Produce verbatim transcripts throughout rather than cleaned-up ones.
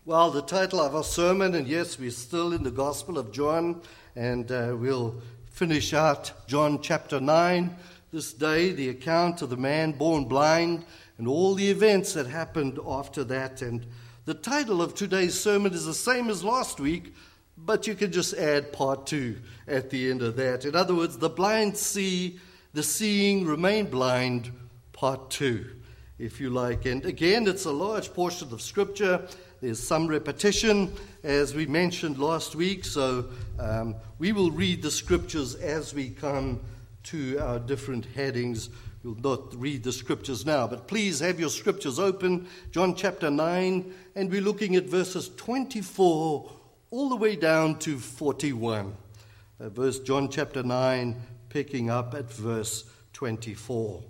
Well, the title of our sermon, and yes, we're still in the Gospel of John, and uh, we'll finish out John chapter nine this day, the account of the man born blind and all the events that happened after that. And the title of today's sermon is the same as last week, but you can just add part two at the end of that. In other words, the blind see, the seeing remain blind, part two, if you like. And again, it's a large portion of Scripture. There's some repetition, as we mentioned last week, so um, we will read the Scriptures as we come to our different headings. We'll not read the Scriptures now, but please have your Scriptures open, John chapter nine, and we're looking at verses twenty-four all the way down to forty-one. Uh, verse John chapter nine, picking up at verse twenty-four.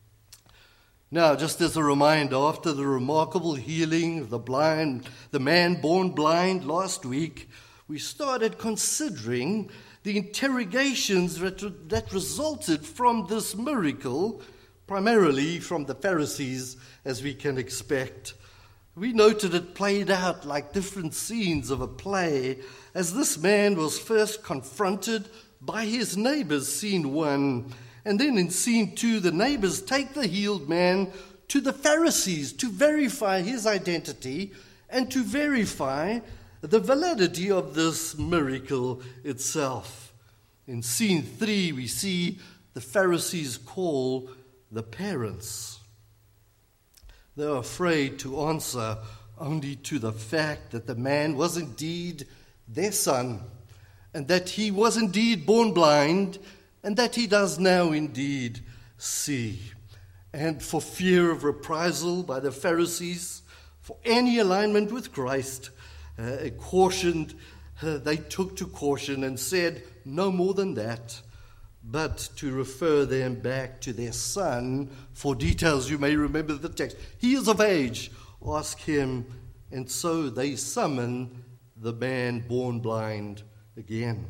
Now, just as a reminder, after the remarkable healing of the blind, the man born blind last week, we started considering the interrogations that, that resulted from this miracle, primarily from the Pharisees, as we can expect. We noted it played out like different scenes of a play, as this man was first confronted by his neighbors, scene one. And then in scene two, the neighbors take the healed man to the Pharisees to verify his identity and to verify the validity of this miracle itself. In scene three, we see the Pharisees call the parents. They're afraid to answer only to the fact that the man was indeed their son, and that he was indeed born blind, and that he does now indeed see. And for fear of reprisal by the Pharisees, for any alignment with Christ, uh, cautioned, uh, they took to caution and said no more than that, but to refer them back to their son. For details, you may remember the text. He is of age, ask him. And so they summon the man born blind again.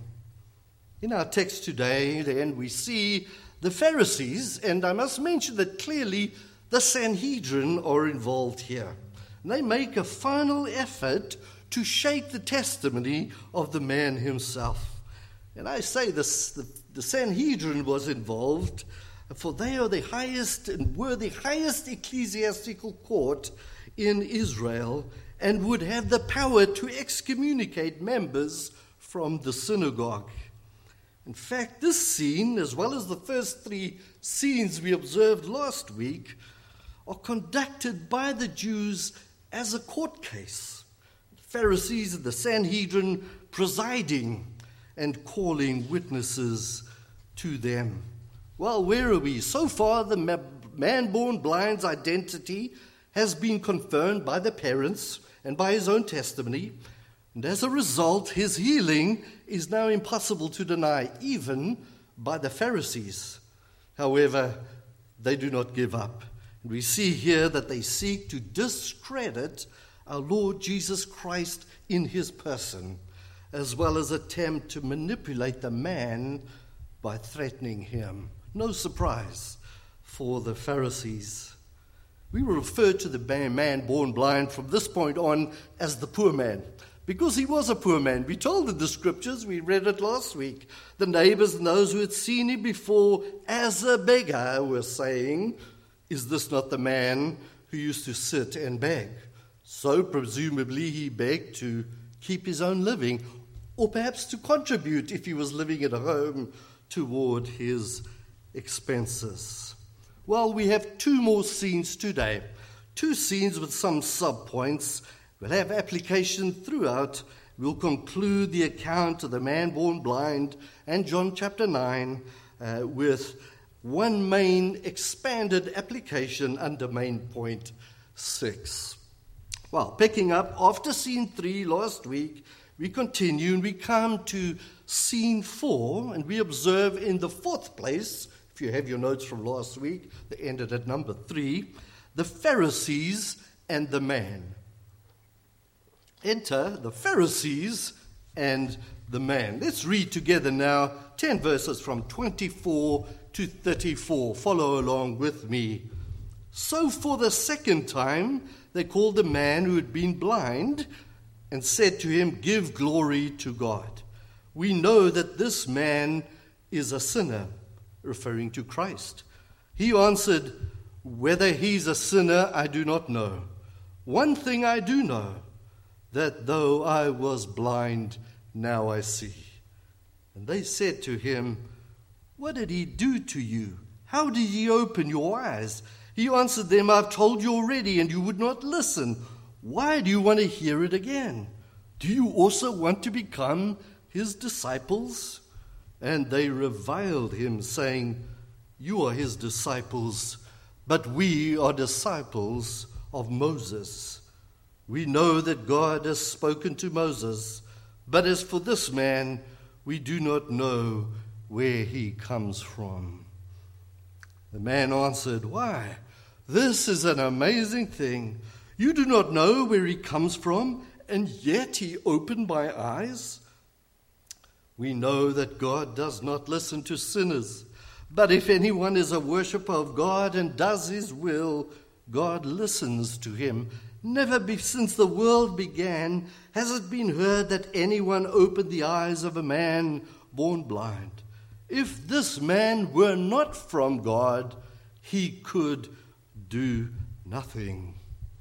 In our text today, then, we see the Pharisees, and I must mention that clearly the Sanhedrin are involved here. And they make a final effort to shake the testimony of the man himself. And I say this, the, the Sanhedrin was involved, for they are the highest and were the highest ecclesiastical court in Israel and would have the power to excommunicate members from the synagogue. In fact, this scene, as well as the first three scenes we observed last week, are conducted by the Jews as a court case. The Pharisees and the Sanhedrin presiding and calling witnesses to them. Well, where are we? So far, the man born blind's identity has been confirmed by the parents and by his own testimony. And as a result, his healing is now impossible to deny, even by the Pharisees. However, they do not give up. And we see here that they seek to discredit our Lord Jesus Christ in his person, as well as attempt to manipulate the man by threatening him. No surprise for the Pharisees. We will refer to the man born blind from this point on as the poor man, because he was a poor man. We told in the Scriptures, we read it last week, the neighbors and those who had seen him before as a beggar were saying, "Is this not the man who used to sit and beg?" So presumably he begged to keep his own living, or perhaps to contribute if he was living at home toward his expenses. Well, we have two more scenes today, two scenes with some subpoints. We'll have application throughout. We'll conclude the account of the man born blind and John chapter nine uh, with one main expanded application under main point six. Well, picking up after scene three last week, we continue and we come to scene four, and we observe in the fourth place, if you have your notes from last week, they ended at number three, the Pharisees and the man. Enter the Pharisees and the man. Let's read together now ten verses from twenty-four to thirty-four. Follow along with me. So for the second time they called the man who had been blind and said to him, "Give glory to God. We know that this man is a sinner," referring to Christ. He answered, "Whether he's a sinner, I do not know. One thing I do know, that though I was blind, now I see." And they said to him, "What did he do to you? How did he open your eyes?" He answered them, "I've told you already, and you would not listen. Why do you want to hear it again? Do you also want to become his disciples?" And they reviled him, saying, "You are his disciples, but we are disciples of Moses. We know that God has spoken to Moses, but as for this man, we do not know where he comes from." The man answered, "Why, this is an amazing thing. You do not know where he comes from, and yet he opened my eyes. We know that God does not listen to sinners, but if anyone is a worshiper of God and does his will, God listens to him. Never be, since the world began has it been heard that anyone opened the eyes of a man born blind. If this man were not from God, he could do nothing."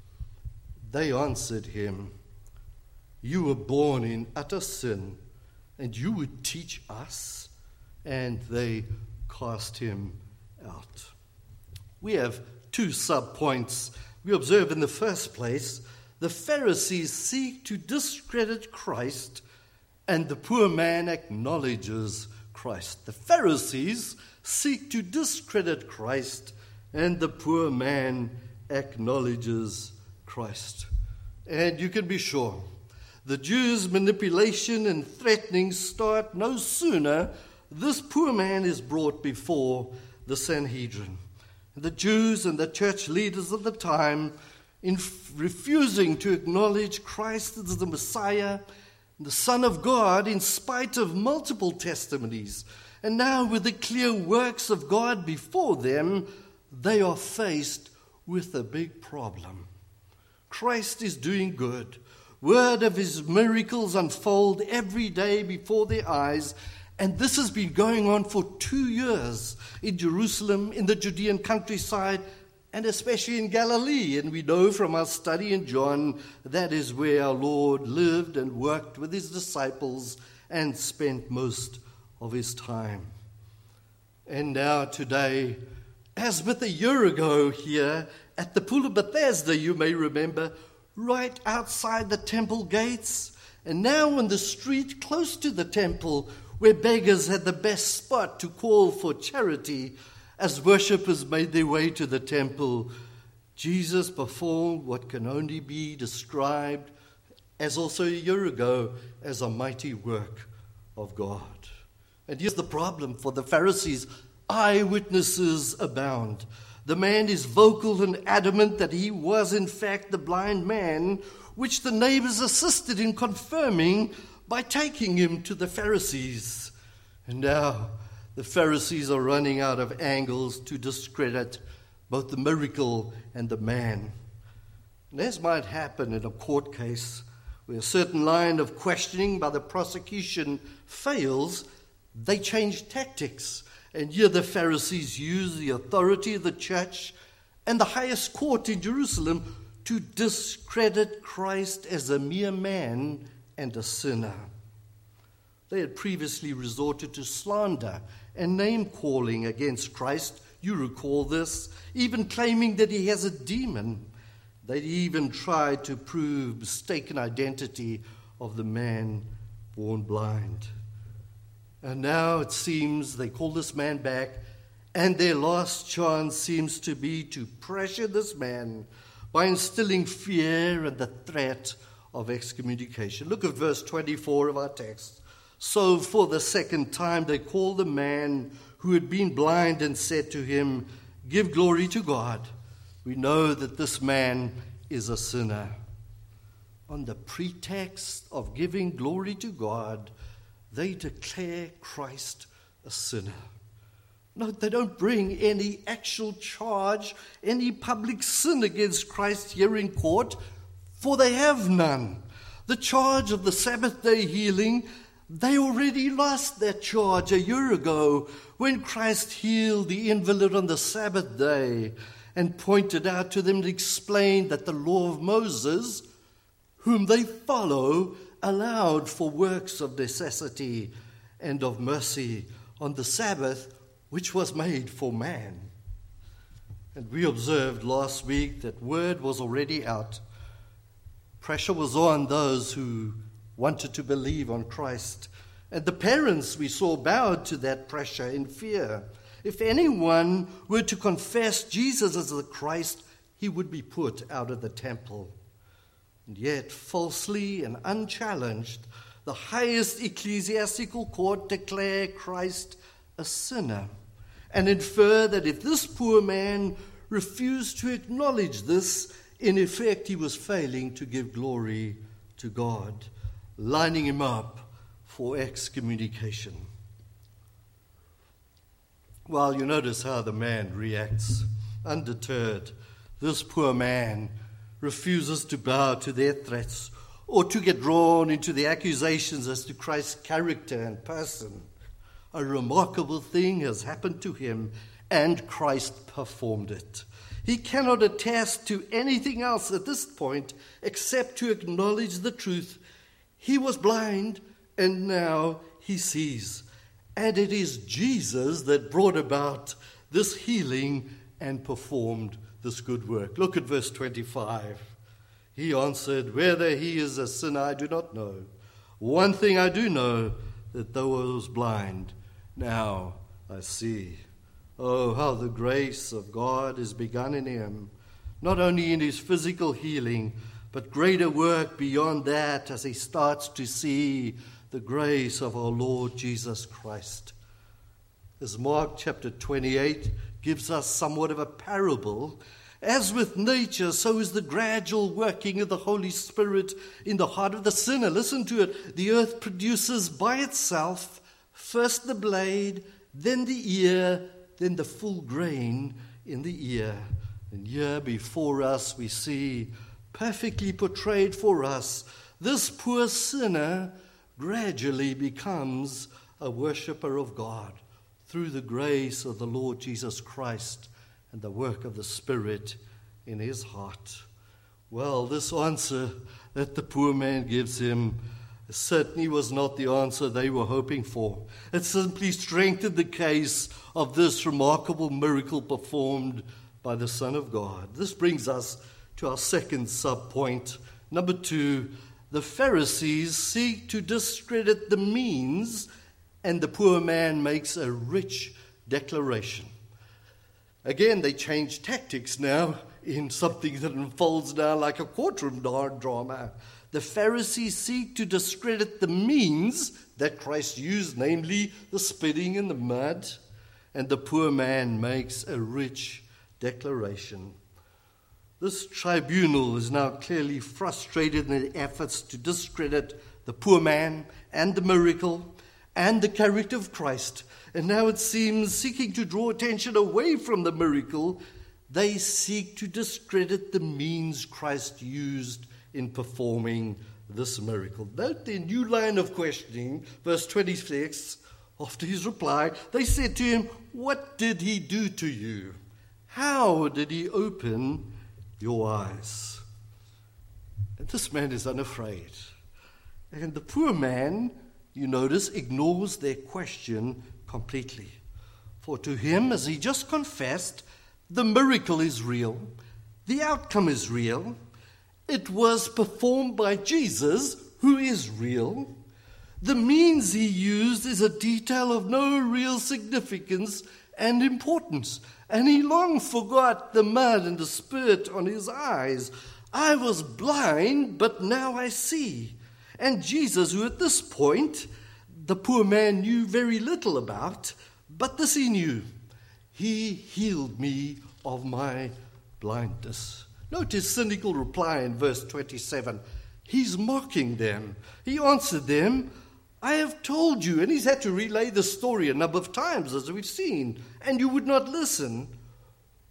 They answered him, "You were born in utter sin, and you would teach us?" And they cast him out. We have two sub-points. We observe in the first place, the Pharisees seek to discredit Christ, and the poor man acknowledges Christ. The Pharisees seek to discredit Christ, and the poor man acknowledges Christ. And you can be sure, the Jews' manipulation and threatening start no sooner this poor man is brought before the Sanhedrin. The Jews and the church leaders of the time, in f- refusing to acknowledge Christ as the Messiah, the Son of God, in spite of multiple testimonies, and now with the clear works of God before them, they are faced with a big problem. Christ is doing good. Word of his miracles unfold every day before their eyes, and this has been going on for two years in Jerusalem, in the Judean countryside, and especially in Galilee. And we know from our study in John, that is where our Lord lived and worked with his disciples and spent most of his time. And now today, as with a year ago here at the Pool of Bethesda, you may remember, right outside the temple gates, and now in the street close to the temple, where beggars had the best spot to call for charity, as worshippers made their way to the temple, Jesus performed what can only be described, as also a year ago, as a mighty work of God. And here's the problem for the Pharisees. Eyewitnesses abound. The man is vocal and adamant that he was in fact the blind man, which the neighbors assisted in confirming by taking him to the Pharisees. And now the Pharisees are running out of angles to discredit both the miracle and the man. And as might happen in a court case, where a certain line of questioning by the prosecution fails, they change tactics. And here the Pharisees use the authority of the church and the highest court in Jerusalem to discredit Christ as a mere man and a sinner. They had previously resorted to slander and name-calling against Christ. You recall this, even claiming that he has a demon. They even tried to prove mistaken identity of the man born blind. And now it seems they call this man back, and their last chance seems to be to pressure this man by instilling fear and the threat of excommunication. Look at verse twenty-four of our text. So for the second time they called the man who had been blind and said to him, "Give glory to God. We know that this man is a sinner." On the pretext of giving glory to God, they declare Christ a sinner. No, they don't bring any actual charge, any public sin against Christ here in court, for they have none. The charge of the Sabbath day healing, they already lost that charge a year ago when Christ healed the invalid on the Sabbath day and pointed out to them and explained that the law of Moses, whom they follow, allowed for works of necessity and of mercy on the Sabbath, which was made for man. And we observed last week that word was already out. Pressure was on those who wanted to believe on Christ. And the parents we saw bowed to that pressure in fear. If anyone were to confess Jesus as the Christ, he would be put out of the temple. And yet, falsely and unchallenged, the highest ecclesiastical court declared Christ a sinner and infer that if this poor man refused to acknowledge this, in effect he was failing to give glory to God, lining him up for excommunication. Well, you notice how the man reacts. Undeterred, this poor man refuses to bow to their threats or to get drawn into the accusations as to Christ's character and person. A remarkable thing has happened to him, and Christ performed it. He cannot attest to anything else at this point except to acknowledge the truth. He was blind, and now he sees. And it is Jesus that brought about this healing and performed this good work. Look at verse twenty-five. He answered, "Whether he is a sinner, I do not know. One thing I do know, that though I was blind, now I see." Oh, how the grace of God is begun in him, not only in his physical healing, but greater work beyond that as he starts to see the grace of our Lord Jesus Christ. As Mark chapter twenty-eight gives us somewhat of a parable, as with nature, so is the gradual working of the Holy Spirit in the heart of the sinner. Listen to it. The earth produces by itself first the blade, then the ear, then the full grain in the ear. And here before us we see, perfectly portrayed for us, this poor sinner gradually becomes a worshipper of God through the grace of the Lord Jesus Christ and the work of the Spirit in his heart. Well, this answer that the poor man gives him certainly was not the answer they were hoping for. It simply strengthened the case of this remarkable miracle performed by the Son of God. This brings us to our second sub-point. Number two, the Pharisees seek to discredit the means, and the poor man makes a rich declaration. Again, they change tactics now in something that unfolds now like a courtroom drama. The Pharisees seek to discredit the means that Christ used, namely the spitting in the mud, and the poor man makes a rich declaration. This tribunal is now clearly frustrated in their efforts to discredit the poor man and the miracle and the character of Christ. And now it seems, seeking to draw attention away from the miracle, they seek to discredit the means Christ used in performing this miracle. Note their new line of questioning, verse twenty-six. After his reply, they said to him, "What did he do to you? How did he open your eyes?" And this man is unafraid. And the poor man, you notice, ignores their question completely. For to him, as he just confessed, the miracle is real. The outcome is real. It was performed by Jesus, who is real. The means he used is a detail of no real significance and importance. And he long forgot the mud and the spit on his eyes. I was blind, but now I see. And Jesus, who at this point the poor man knew very little about, but this he knew. He healed me of my blindness. Note his cynical reply in verse twenty-seven. He's mocking them. He answered them, "I have told you," and he's had to relay the story a number of times, as we've seen, "and you would not listen.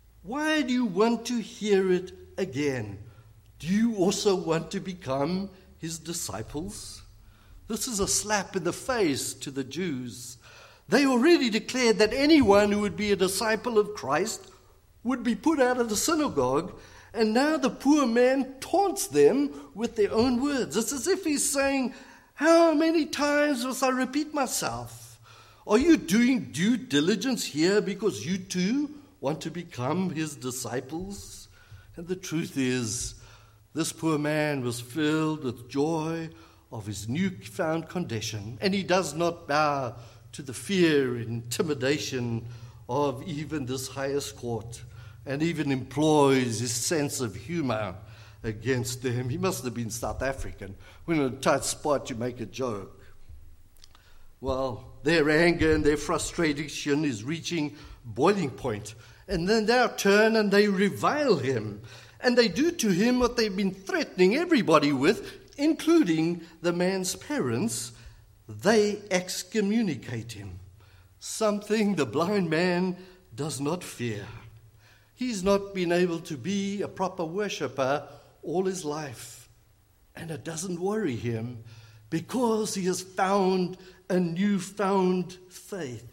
Why do you want to hear it again? Do you also want to become his disciples? This is a slap in the face to the Jews. They already declared that anyone who would be a disciple of Christ would be put out of the synagogue, and now the poor man taunts them with their own words. It's as if he's saying, how many times must I repeat myself? Are you doing due diligence here because you too want to become his disciples? And the truth is, this poor man was filled with joy of his newfound condition, and he does not bow to the fear and intimidation of even this highest court, and even employs his sense of humor against them. He must have been South African. When in a tight spot, you make a joke. Well, their anger and their frustration is reaching boiling point, and then they turn and they revile him, and they do to him what they've been threatening everybody with, including the man's parents. They excommunicate him, something the blind man does not fear. He's not been able to be a proper worshipper all his life, and it doesn't worry him because he has found a newfound faith.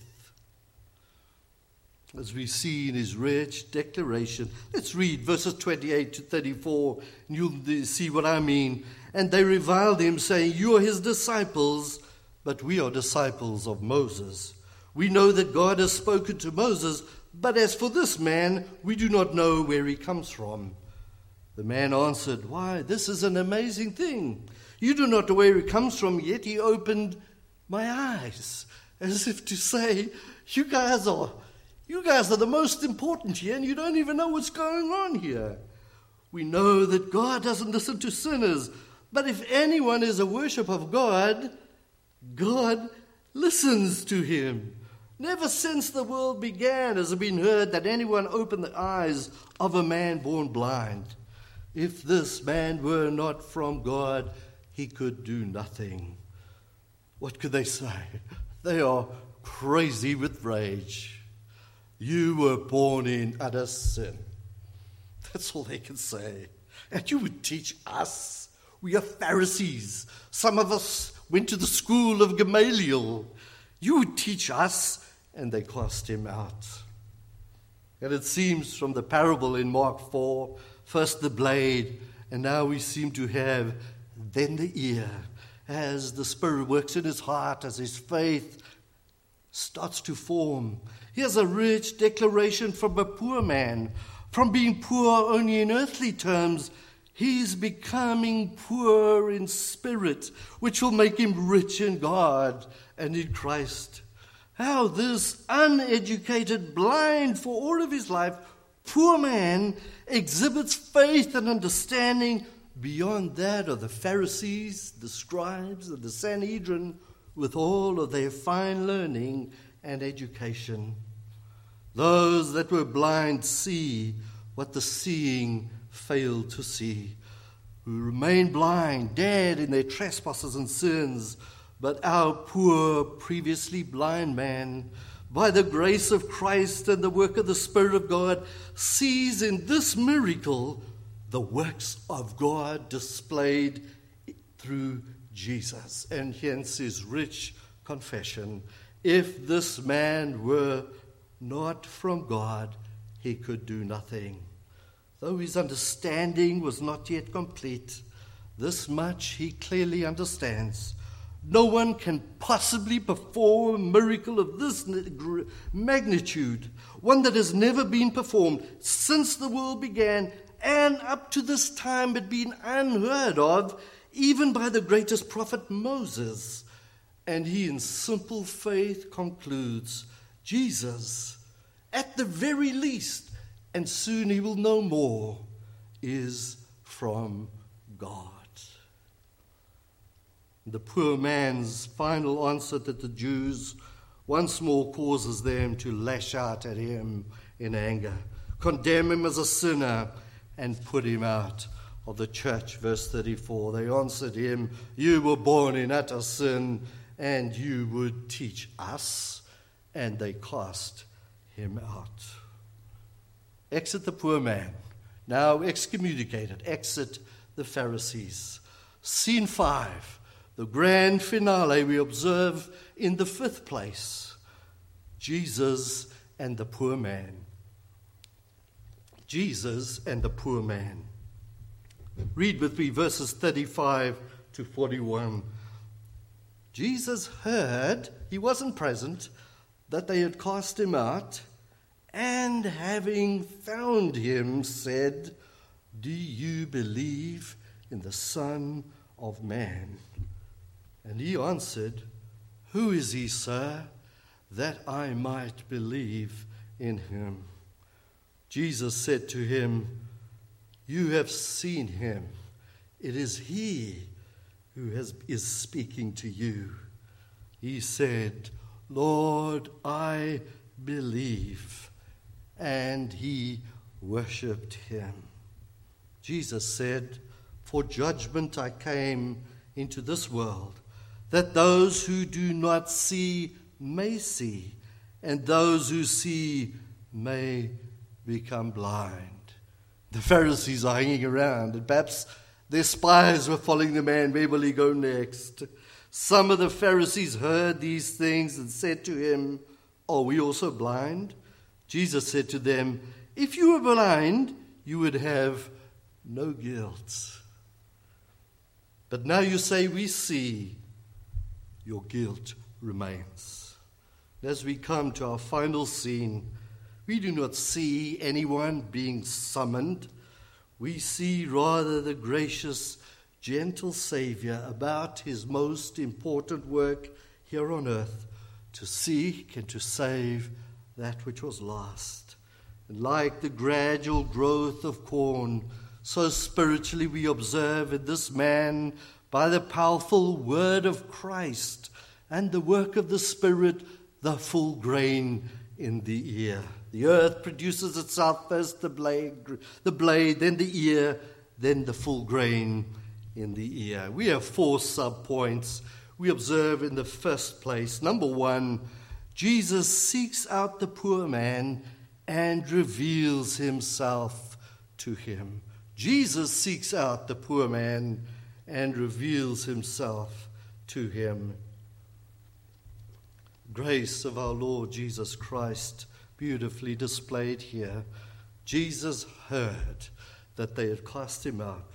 As we see in his rich declaration, let's read verses twenty-eight to thirty-four, and you'll see what I mean. And they reviled him, saying, you are his disciples, but we are disciples of Moses. We know that God has spoken to Moses, but as for this man, we do not know where he comes from. The man answered, why, this is an amazing thing. You do not know where he comes from, yet he opened my eyes, as if to say, you guys are, you guys are the most important here, and you don't even know what's going on here. We know that God doesn't listen to sinners, but if anyone is a worshiper of God, God listens to him. Never since the world began has it been heard that anyone opened the eyes of a man born blind. If this man were not from God, he could do nothing. What could they say? They are crazy with rage. You were born in utter sin. That's all they can say. And you would teach us. We are Pharisees. Some of us went to the school of Gamaliel. You would teach us. And they cast him out. And it seems from the parable in Mark four, first the blade, and now we seem to have then the ear, as the Spirit works in his heart, as his faith starts to form. Here's a rich declaration from a poor man. From being poor only in earthly terms, he's becoming poor in spirit, which will make him rich in God and in Christ. How this uneducated, blind for all of his life, poor man exhibits faith and understanding beyond that of the Pharisees, the scribes, and the Sanhedrin, with all of their fine learning and education. Those that were blind see what the seeing failed to see, who remain blind, dead in their trespasses and sins. But our poor, previously blind man, by the grace of Christ and the work of the Spirit of God, sees in this miracle the works of God displayed through Jesus. And hence his rich confession, if this man were not from God, he could do nothing. Though his understanding was not yet complete, this much he clearly understands. No one can possibly perform a miracle of this magnitude, one that has never been performed since the world began, and up to this time had been unheard of, even by the greatest prophet Moses. And he in simple faith concludes, Jesus, at the very least, and soon he will know more, is from God. The poor man's final answer to the Jews once more causes them to lash out at him in anger, condemn him as a sinner, and put him out of the church. Verse thirty-four, they answered him, you were born in utter sin, and you would teach us. And they cast him out. Exit the poor man, now excommunicated. Exit the Pharisees. Scene five, the grand finale we observe in the fifth place, Jesus and the poor man. Jesus and the poor man. Read with me verses thirty-five to forty-one. Jesus heard, he wasn't present, that they had cast him out, and having found him, said, "Do you believe in the Son of Man?" And he answered, "Who is he, sir, that I might believe in him?" Jesus said to him, "You have seen him. It is he who has, is speaking to you." He said, "Lord, I believe." And he worshipped him. Jesus said, "For judgment I came into this world, that those who do not see may see, and those who see may become blind." The Pharisees are hanging around, and perhaps their spies were following the man. Where will he go next? Some of the Pharisees heard these things and said to him, "Are we also blind?" Jesus said to them, "If you were blind, you would have no guilt. But now you say we see, your guilt remains." As we come to our final scene, we do not see anyone being summoned. We see rather the gracious, gentle Savior about his most important work here on earth, to seek and to save that which was lost. And like the gradual growth of corn, so spiritually we observe in this man, by the powerful word of Christ and the work of the Spirit, the full grain in the ear. The earth produces itself first the blade, the blade, then the ear, then the full grain in the ear. We have four sub-points we observe in the first place. Number one, Jesus seeks out the poor man and reveals himself to him. Jesus seeks out the poor man and reveals himself to him. Grace of our Lord Jesus Christ, beautifully displayed here. Jesus heard that they had cast him out,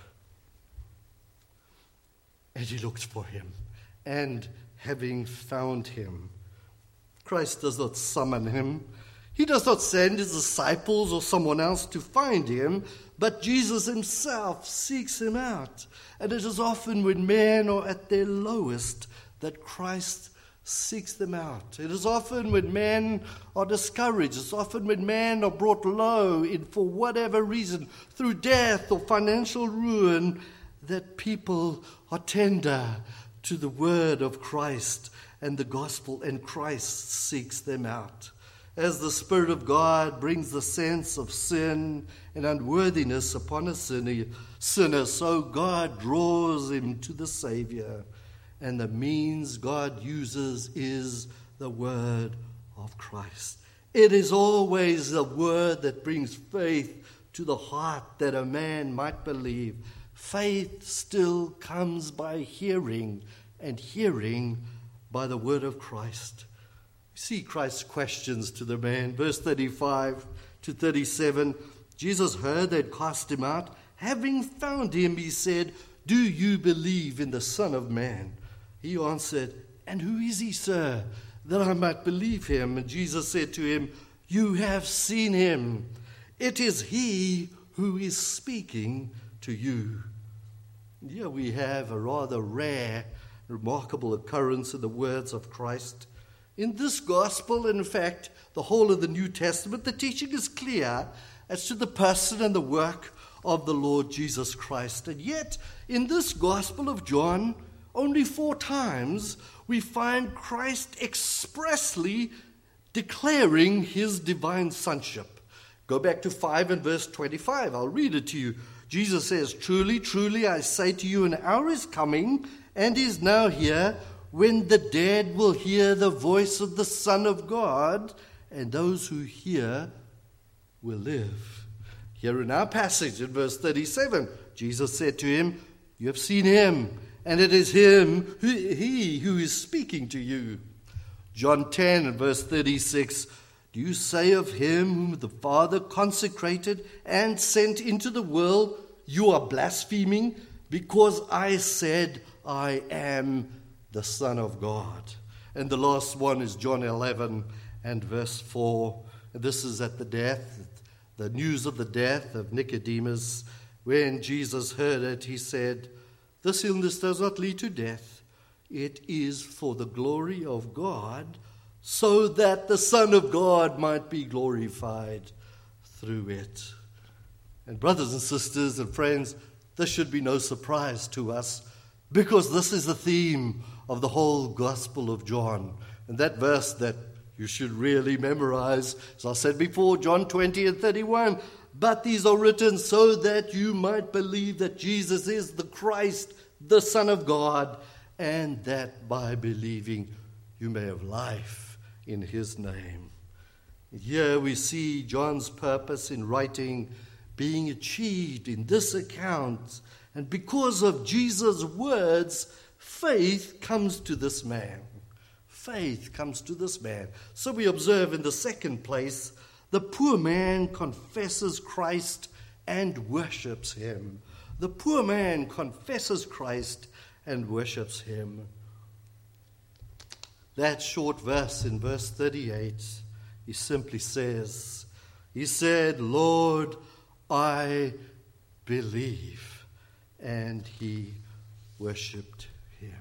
and he looked for him, and having found him. Christ does not summon him. He does not send his disciples or someone else to find him, but Jesus himself seeks him out. And it is often when men are at their lowest that Christ seeks them out. It is often when men are discouraged. It's often when men are brought low in, for whatever reason, through death or financial ruin, that people are tender to the word of Christ and the gospel, and Christ seeks them out. As the Spirit of God brings the sense of sin and unworthiness upon a sinner, so God draws him to the Savior. And the means God uses is the word of Christ. It is always the word that brings faith to the heart that a man might believe. Faith still comes by hearing, and hearing by the word of Christ. See Christ's questions to the man. Verse thirty-five to thirty-seven. Jesus heard they'd cast him out. Having found him, he said, "Do you believe in the Son of Man?" He answered, "And who is he, sir, that I might believe him?" And Jesus said to him, "You have seen him. It is he who is speaking to you." And here we have a rather rare, remarkable occurrence in the words of Christ. In this gospel, and in fact, the whole of the New Testament, the teaching is clear as to the person and the work of the Lord Jesus Christ. And yet, in this Gospel of John, only four times we find Christ expressly declaring his divine sonship. Go back to five and verse twenty-five. I'll read it to you. Jesus says, "Truly, truly, I say to you, an hour is coming and is now here, when the dead will hear the voice of the Son of God, and those who hear will live." Here in our passage in verse thirty-seven, Jesus said to him, You have seen him, and it is him, who, he who is speaking to you. John ten and verse thirty-six, do you say of him whom the Father consecrated and sent into the world, you are blaspheming, because I said I am the Son of God? And the last one is John eleven and verse four. And this is at the death, the news of the death of Nicodemus. When Jesus heard it, he said, this illness does not lead to death. It is for the glory of God, so that the Son of God might be glorified through it. And brothers and sisters and friends, this should be no surprise to us, because this is the theme of the whole Gospel of John. And that verse that you should really memorize, as I said before, John twenty and thirty-one, but these are written so that you might believe that Jesus is the Christ, the Son of God, and that by believing you may have life in his name. Here we see John's purpose in writing being achieved in this account. And because of Jesus' words, faith comes to this man. Faith comes to this man. So we observe in the second place, the poor man confesses Christ and worships him. The poor man confesses Christ and worships him. That short verse in verse thirty-eight, he simply says, he said, Lord, I believe. And he worshipped him.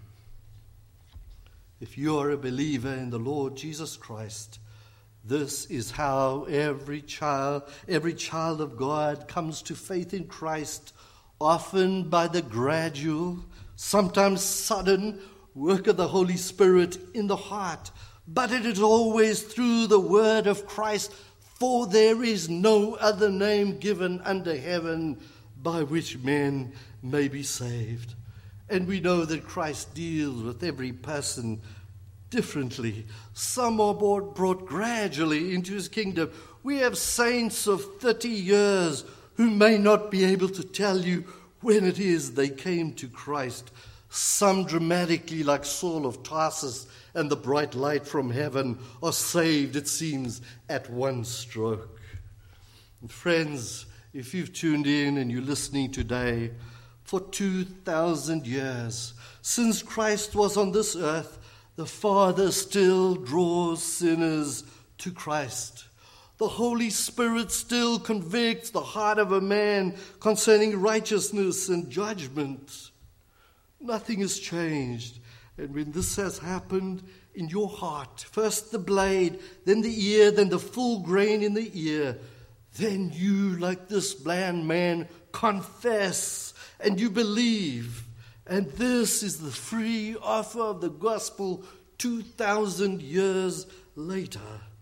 If you are a believer in the Lord Jesus Christ, this is how every child, every child of God comes to faith in Christ, often by the gradual, sometimes sudden work of the Holy Spirit in the heart. But it is always through the word of Christ, for there is no other name given under heaven by which men may be saved. And we know that Christ deals with every person differently. Some are brought, brought gradually into his kingdom. We have saints of thirty years who may not be able to tell you when it is they came to Christ. Some dramatically, like Saul of Tarsus and the bright light from heaven, are saved, it seems, at one stroke. And friends, if you've tuned in and you're listening today, for two thousand years, since Christ was on this earth, the Father still draws sinners to Christ. The Holy Spirit still convicts the heart of a man concerning righteousness and judgment. Nothing has changed. And when this has happened in your heart, first the blade, then the ear, then the full grain in the ear, then you, like this blind man, confess and you believe. And this is the free offer of the gospel two thousand years later.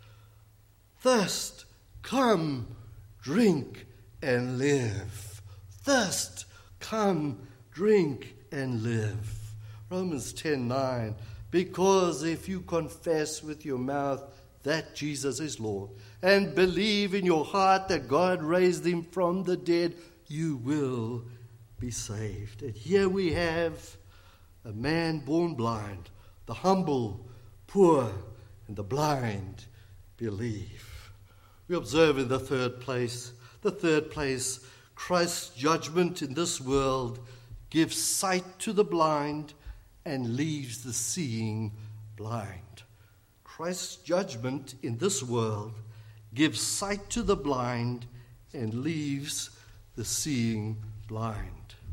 Thirst, come, drink, and live. Thirst, come, drink, and live. Romans ten nine, because if you confess with your mouth that Jesus is Lord, and believe in your heart that God raised him from the dead, you will be saved. And here we have a man born blind. The humble, poor, and the blind believe. We observe in the third place, the third place, Christ's judgment in this world gives sight to the blind and leaves the seeing blind. Christ's judgment in this world gives sight to the blind and leaves the seeing blind.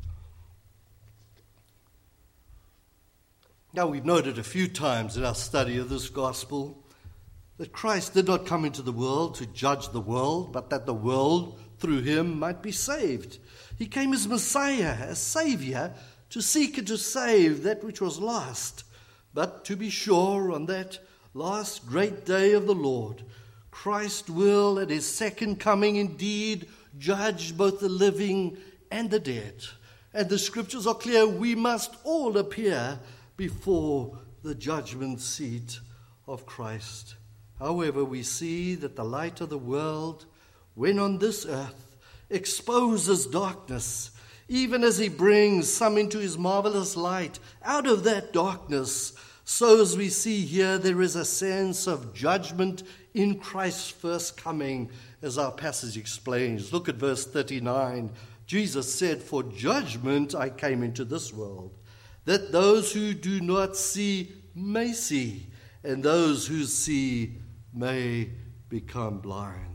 Now, we've noted a few times in our study of this gospel that Christ did not come into the world to judge the world, but that the world through him might be saved. He came as Messiah, as Savior, to seek and to save that which was lost. But to be sure, on that last great day of the Lord, Christ will at his second coming indeed judge both the living and the dead. And the scriptures are clear, we must all appear before the judgment seat of Christ. However, we see that the light of the world, when on this earth, exposes darkness. even as he brings some into his marvelous light out of that darkness. So as we see here, there is a sense of judgment in Christ's first coming, as our passage explains. Look at verse thirty-nine. Jesus said, "For judgment I came into this world, that those who do not see may see, and those who see may become blind."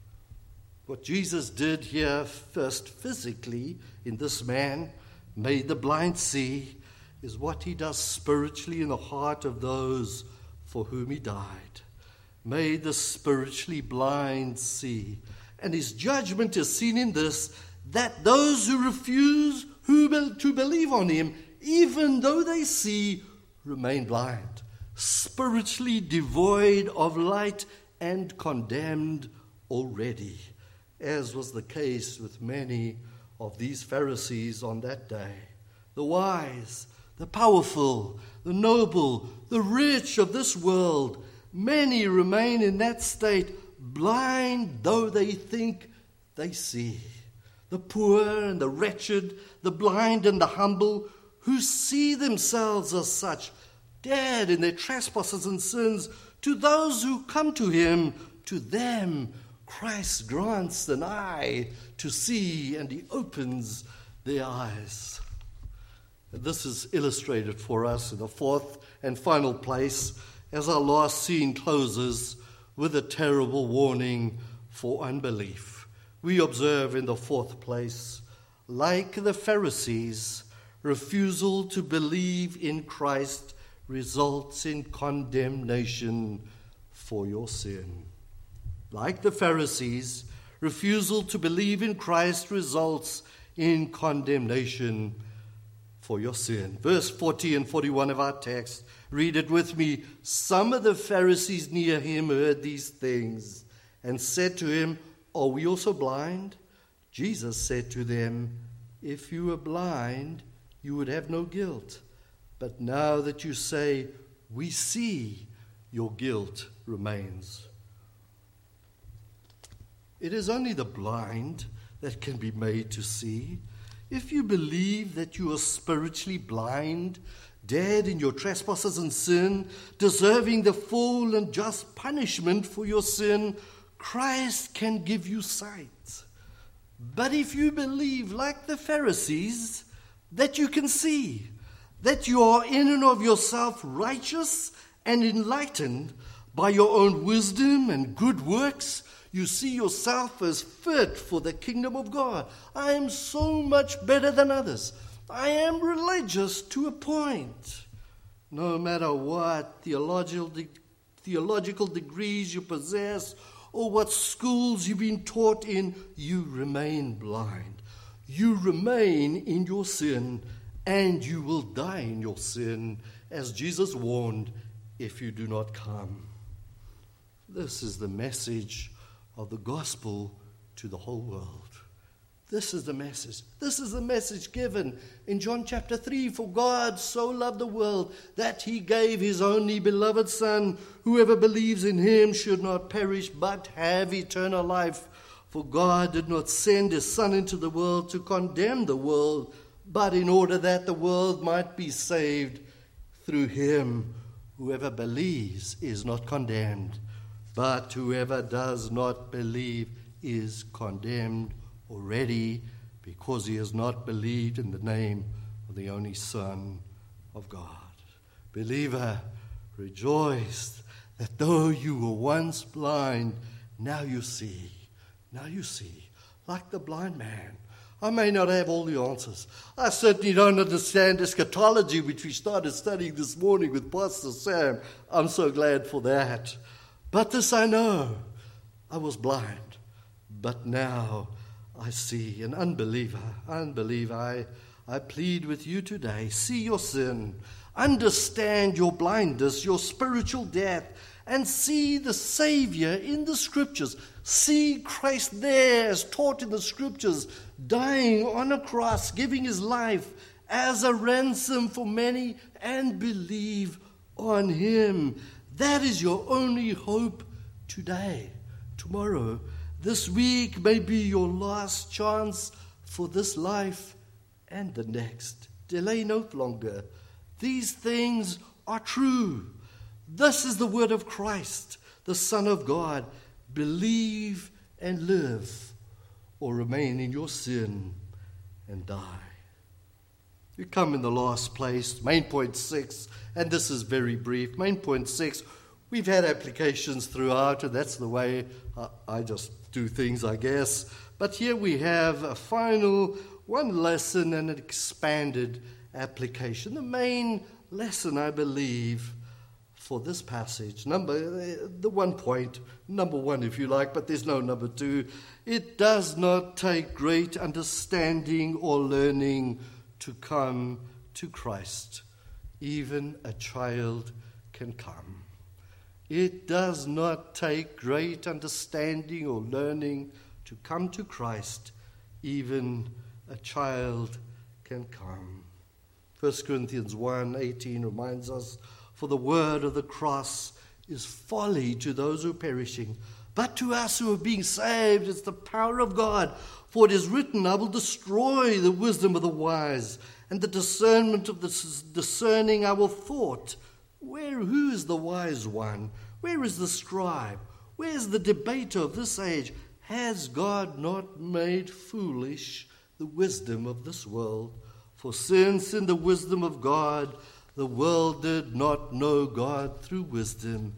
What Jesus did here first physically in this man, made the blind see, is what he does spiritually in the heart of those for whom he died. Made the spiritually blind see. And his judgment is seen in this, that those who refuse who be, to believe on him, even though they see, remain blind, spiritually devoid of light and condemned already, as was the case with many of these Pharisees on that day. The wise, the powerful, the noble, the rich of this world, many remain in that state, blind though they think they see. The poor and the wretched, the blind and the humble, who see themselves as such, dead in their trespasses and sins, to those who come to him, to them Christ grants an eye to see, and he opens their eyes. And this is illustrated for us in the fourth and final place, as our last scene closes with a terrible warning for unbelief. We observe in the fourth place, like the Pharisees, refusal to believe in Christ results in condemnation for your sin. Like the Pharisees, refusal to believe in Christ results in condemnation for your sin. Verse forty and forty-one of our text, read it with me. Some of the Pharisees near him heard these things and said to him, "Are we also blind?" Jesus said to them, "If you were blind, you would have no guilt. But now that you say, 'We see,' your guilt remains." It is only the blind that can be made to see. If you believe that you are spiritually blind, dead in your trespasses and sin, deserving the full and just punishment for your sin, Christ can give you sight. But if you believe, like the Pharisees, that you can see, that you are in and of yourself righteous and enlightened by your own wisdom and good works, you see yourself as fit for the kingdom of God. I am so much better than others. I am religious to a point. No matter what theological, de- theological degrees you possess or what schools you've been taught in, you remain blind. You remain in your sin, and you will die in your sin, as Jesus warned, if you do not come. This is the message of the gospel to the whole world. This is the message. This is the message given in John chapter three. For God so loved the world that he gave his only beloved Son. Whoever believes in him should not perish but have eternal life. For God did not send his Son into the world to condemn the world, but in order that the world might be saved through him. Whoever believes is not condemned, but whoever does not believe is condemned already, because he has not believed in the name of the only Son of God. Believer, rejoice that though you were once blind, now you see. Now you see, like the blind man. I may not have all the answers. I certainly don't understand eschatology, which we started studying this morning with Pastor Sam. I'm so glad for that. But this I know, I was blind, but now I see. An unbeliever, unbeliever, I, I plead with you today, see your sin, understand your blindness, your spiritual death, and see the Savior in the Scriptures. See Christ there as taught in the Scriptures, dying on a cross, giving his life as a ransom for many, and believe on him. That is your only hope today. Tomorrow, this week may be your last chance for this life and the next. Delay no longer. These things are true. This is the word of Christ, the Son of God. Believe and live, or remain in your sin and die. We come in the last place, main point six, and this is very brief. Main point six, we've had applications throughout, and that's the way I, I just do things, I guess. But here we have a final one lesson and an expanded application. The main lesson, I believe, for this passage, number the one point, number one if you like, but there's no number two. It does not take great understanding or learning to come to Christ. Even a child can come. It does not take great understanding or learning to come to Christ. Even a child can come. First Corinthians one eighteen reminds us, for the word of the cross is folly to those who are perishing, but to us who are being saved it's the power of God. For it is written, I will destroy the wisdom of the wise, and the discernment of the discerning I will thwart. Where, who is the wise one? Where is the scribe? Where is the debater of this age? Has God not made foolish the wisdom of this world? For since in the wisdom of God the world did not know God through wisdom,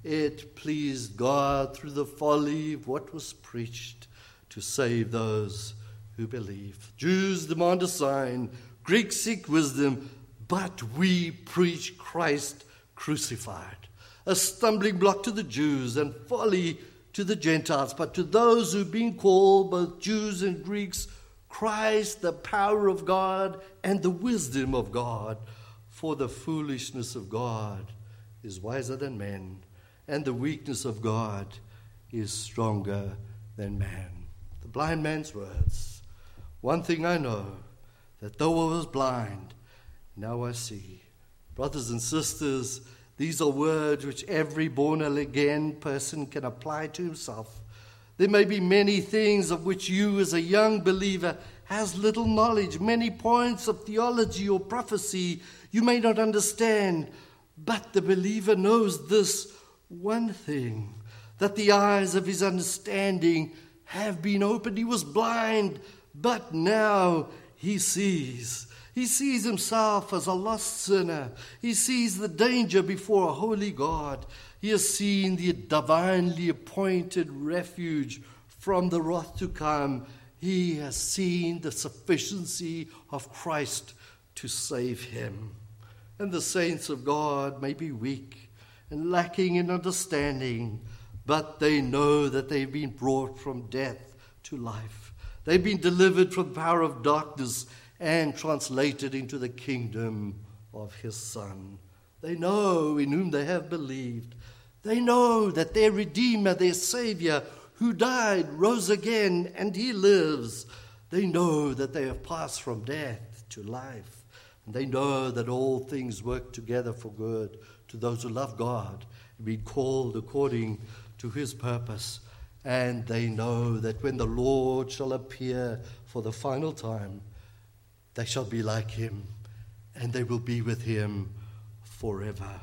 it pleased God through the folly of what was preached to save those who believe. Jews demand a sign, Greeks seek wisdom, but we preach Christ crucified, a stumbling block to the Jews and folly to the Gentiles. But to those who, being called, both Jews and Greeks, Christ, the power of God and the wisdom of God. For the foolishness of God is wiser than men, and the weakness of God is stronger than man. The blind man's words. One thing I know, that though I was blind, now I see. Brothers and sisters, these are words which every born-again person can apply to himself. There may be many things of which you as a young believer has little knowledge, many points of theology or prophecy you may not understand, but the believer knows this one thing, that the eyes of his understanding have been opened. He was blind, but now he sees. He sees himself as a lost sinner. He sees the danger before a holy God. He has seen the divinely appointed refuge from the wrath to come. He has seen the sufficiency of Christ to save him. And the saints of God may be weak and lacking in understanding, but they know that they've been brought from death to life. They've been delivered from the power of darkness and translated into the kingdom of his Son. They know in whom they have believed. They know that their Redeemer, their Savior, who died, rose again, and he lives. They know that they have passed from death to life. And they know that all things work together for good to those who love God and be called according to his purpose. And they know that when the Lord shall appear for the final time, they shall be like him, and they will be with him forever.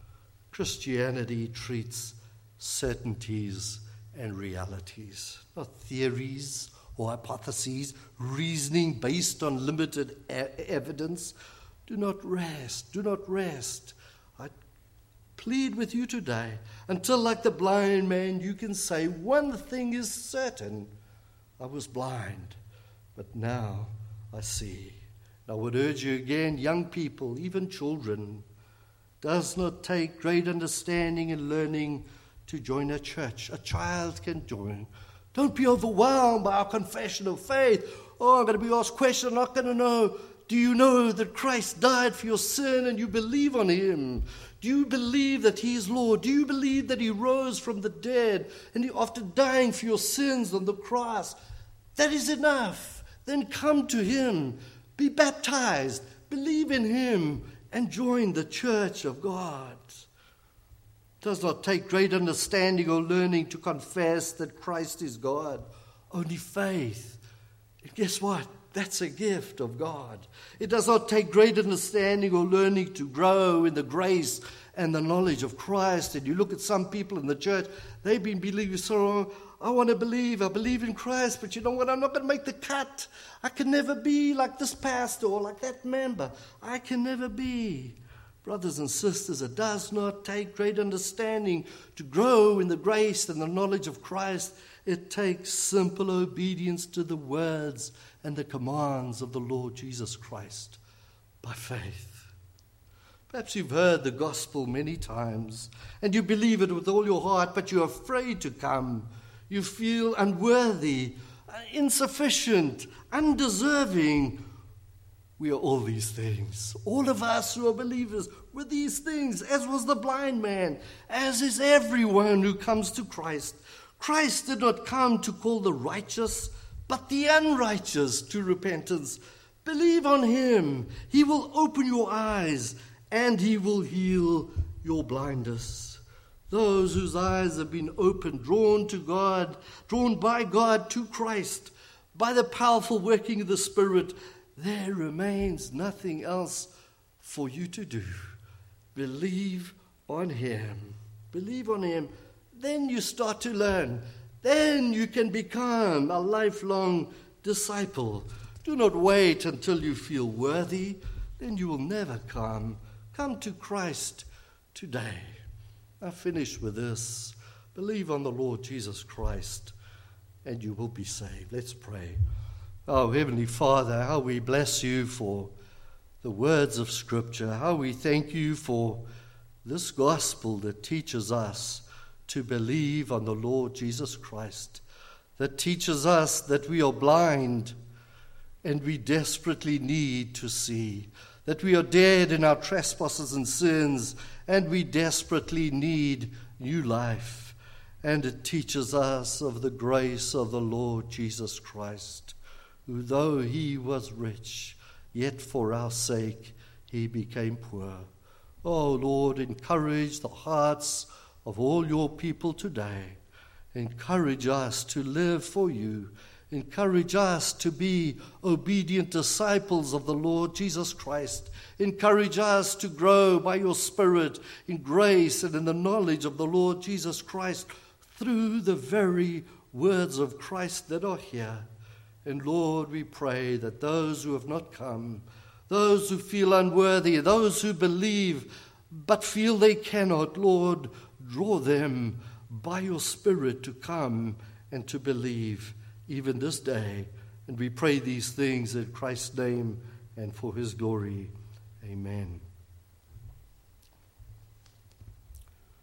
Christianity treats certainties and realities, not theories or hypotheses, reasoning based on limited e- evidence. Do not rest, do not rest. I plead with you today, until like the blind man you can say, one thing is certain, I was blind, but now I see. I would urge you again, young people, even children, does not take great understanding and learning to join a church. A child can join. Don't be overwhelmed by our confession of faith. Oh, I'm going to be asked questions, I'm not going to know. Do you know that Christ died for your sin and you believe on him? Do you believe that he is Lord? Do you believe that he rose from the dead and he, after dying for your sins on the cross? That is enough. Then come to him. Be baptized, believe in him, and join the church of God. It does not take great understanding or learning to confess that Christ is God. Only faith. And guess what? That's a gift of God. It does not take great understanding or learning to grow in the grace and the knowledge of Christ. And you look at some people in the church, they've been believing so long. I want to believe, I believe in Christ, but you know what? I'm not going to make the cut. I can never be like this pastor or like that member. I can never be. Brothers and sisters, it does not take great understanding to grow in the grace and the knowledge of Christ. It takes simple obedience to the words and the commands of the Lord Jesus Christ by faith. Perhaps you've heard the gospel many times and you believe it with all your heart, but you're afraid to come. You feel unworthy, insufficient, undeserving. We are all these things. All of us who are believers were these things, as was the blind man, as is everyone who comes to Christ. Christ did not come to call the righteous, but the unrighteous to repentance. Believe on him. He will open your eyes and he will heal your blindness. Those whose eyes have been opened, drawn to God, drawn by God to Christ, by the powerful working of the Spirit, there remains nothing else for you to do. Believe on him. Believe on him. Then you start to learn. Then you can become a lifelong disciple. Do not wait until you feel worthy. Then you will never come. Come to Christ today. I finish with this. Believe on the Lord Jesus Christ, and you will be saved. Let's pray. Oh, Heavenly Father, how we bless you for the words of Scripture. How we thank you for this gospel that teaches us to believe on the Lord Jesus Christ, that teaches us that we are blind and we desperately need to see, that we are dead in our trespasses and sins, and we desperately need new life. And it teaches us of the grace of the Lord Jesus Christ, who, though he was rich, yet for our sake he became poor. Oh, Lord, encourage the hearts of all your people today. Encourage us to live for you. Encourage us to be obedient disciples of the Lord Jesus Christ. Encourage us to grow by your Spirit in grace and in the knowledge of the Lord Jesus Christ through the very words of Christ that are here. And Lord, we pray that those who have not come, those who feel unworthy, those who believe but feel they cannot, Lord, draw them by your Spirit to come and to believe even this day. And we pray these things in Christ's name and for his glory. Amen.